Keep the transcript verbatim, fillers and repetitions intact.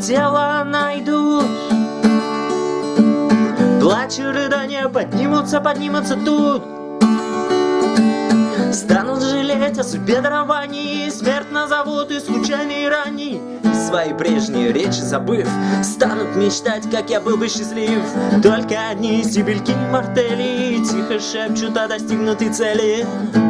тело найдут. Плач и рыдания поднимутся, поднимутся тут. Станут жалеть о судьбе дарований, смерть назовут и случайные рани. Свои прежние речи забыв, станут мечтать, как я был бы счастлив. Только одни стебельки мартели тихо шепчут о достигнутой цели.